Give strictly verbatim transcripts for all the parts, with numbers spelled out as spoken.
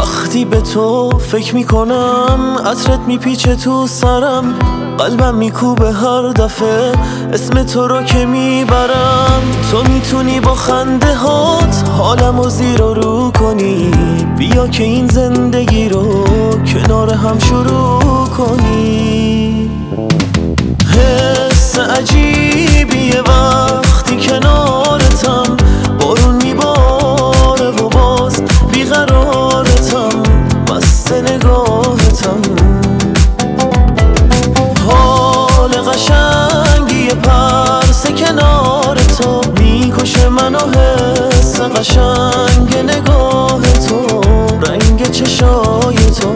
وقتی به تو فکر میکنم عطرت میپیچه تو سرم، قلبم میکوبه هر دفعه اسم تو رو که میبرم. تو میتونی با خنده هات حالمو زیر و رو کنی، بیا که این زندگی رو کنار هم شروع کنی. حس عجیبیه وقتی کنارتم، بارون میباره و باز بیقرارتم، مست نگاهتم. حال قشنگی پرس کنار تو میکشه منو، حس قشنگ نگاه تو، رنگ چشای تو.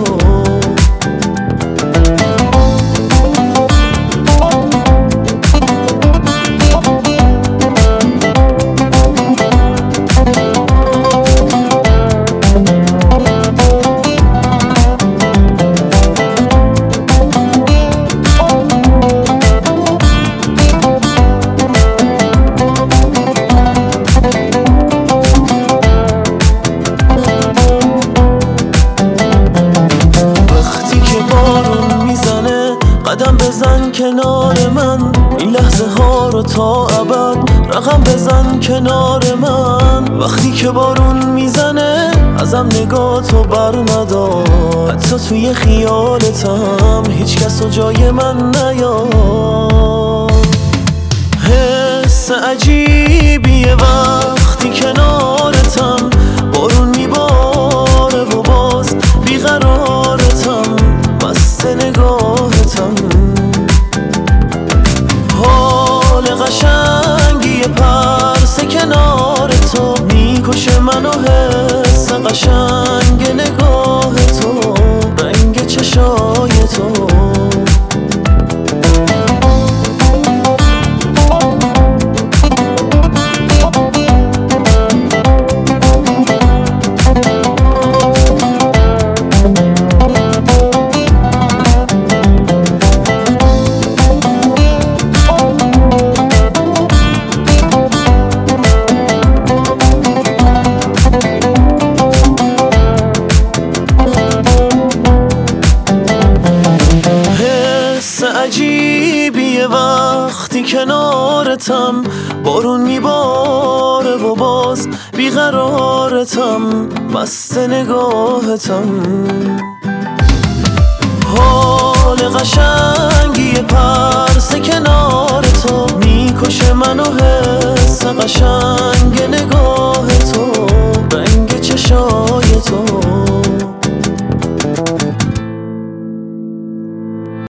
قدم بزن کنار من، این لحظه ها رو تا ابد رقم بزن کنار من. وقتی که بارون میزنه ازم نگاه تو بر ندار، حتی توی خیالتم هیچ کس و جای من نیار. حس عجیبیه وقتی کنارتم، بارون میباره و باز بیقرارتم، مست نگاهتم. حال قشنگی پرس کنار تو میکشه منو، حس قشنگ نگاه تو، رنگ چشای تو. عجیبیه وقتی کنارتم، بارون میباره و باز بیقرارتم، مست نگاهتم. حال قشنگی پرس کنار تو میکشه منو، حس قشنگ نگاه